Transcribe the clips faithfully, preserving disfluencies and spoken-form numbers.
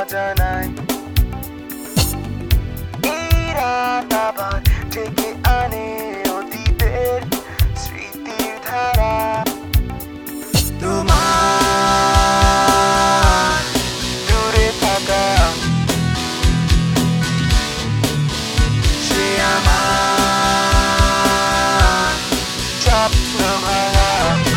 অজানায় এই রাত আবার ডেকে আনে অতীতের স্মৃতির ধারা তোমার দূরে থাকা সে আমার স্বপ্ন ভাঙা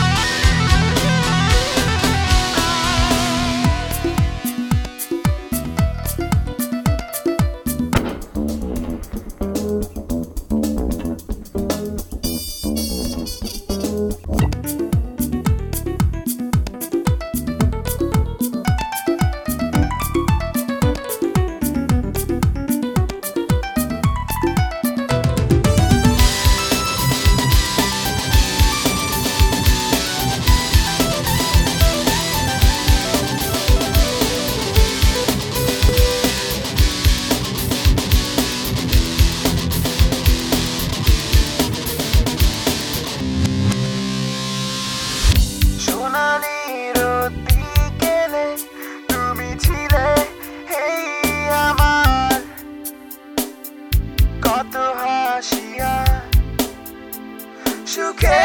সোনালি রোদ বিকেলে তুমি ছিলে এই আমার কত হাসিয়া সুখে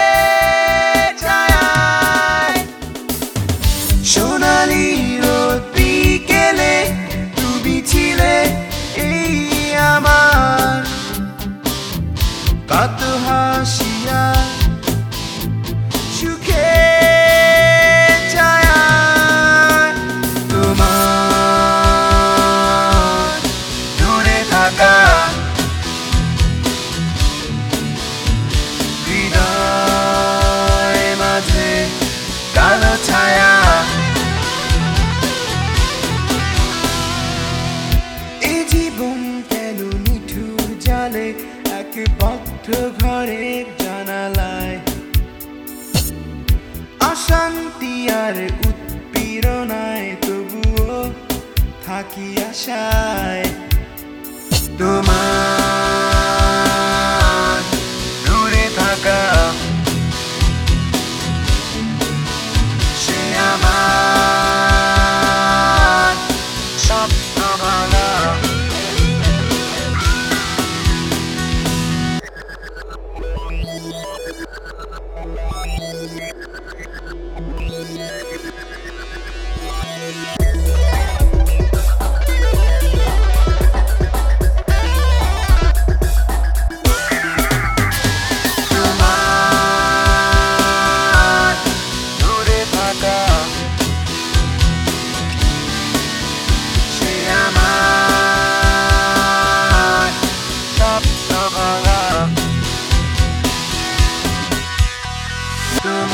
ছায়ায় সোনালি রোদ বিকেলে তুমি ছিলে এই আমার কত হাসিয়া সুখে ছায়ায় তোমার দূরে থাকা হৃদয় মাঝে কালো ছায়া এই জীবন কেন নিঠুর জালে এক বদ্ধ ঘরের জানালায় অশান্তি আর উৎপীড়নায় তবুও থাকি আশায় তোমার দূরে থাকা সে আমার স্বপ্ন ভাঙা তোমার